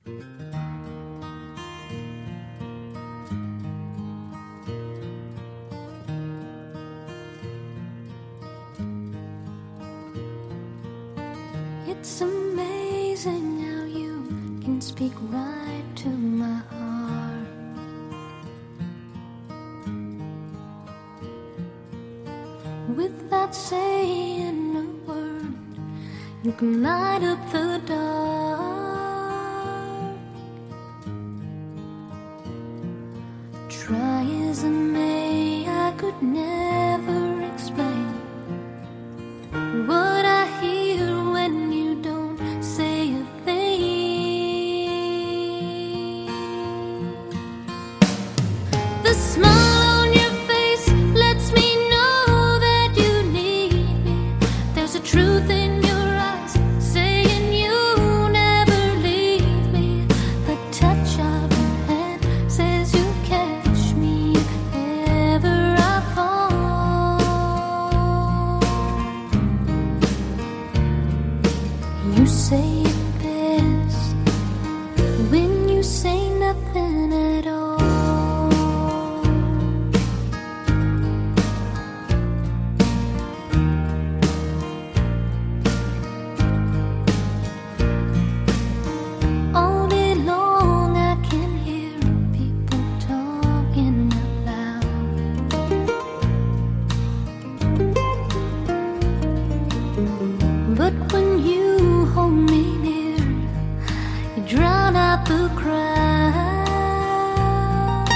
It's amazing how you can speak right to my heart. Without saying a word, you can light up the dark. Try as I may, I could never explain what I hear when you don't say a thing. The smile on your face lets me know that you need me. There's a truth in your eyes saying you never leave me. The touch of your hand says you catch me if ever I fall. You say it best when you say nothing at all. All day long I can hear people talking out loud. But when you hold me near, you drown out the crowd.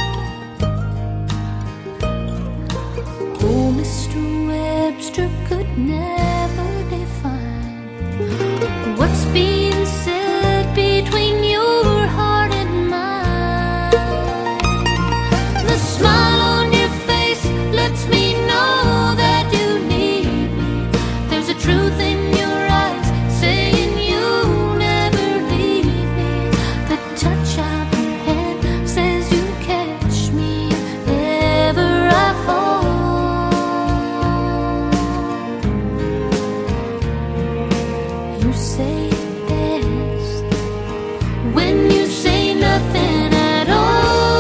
Oh, Mr. Webster could never define what's being said between your heart and mine. The smile on your face lets me know that you need me. There's a truth in your eyes saying you never leave me. The touch of your hand says you catch me if ever I fall. You say it best when you say nothing at all.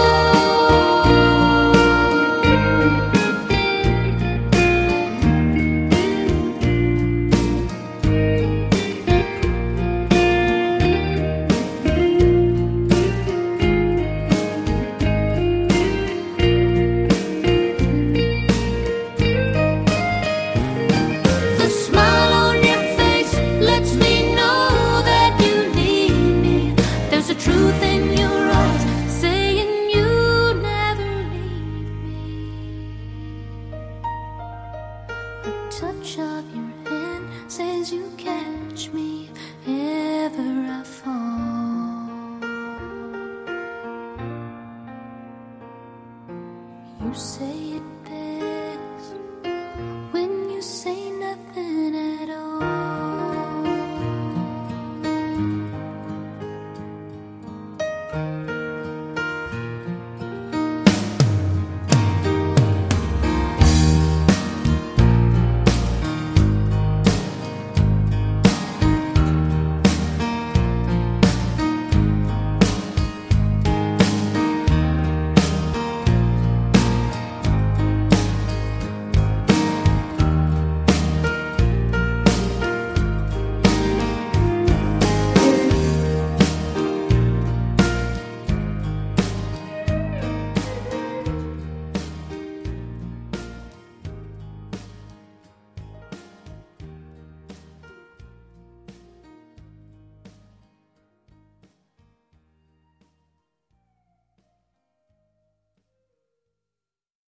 The smile on your face lets me know that you need me. There's a truth in your eyes saying you never leave me. The touch of your hand says you catch me if ever I fall. You say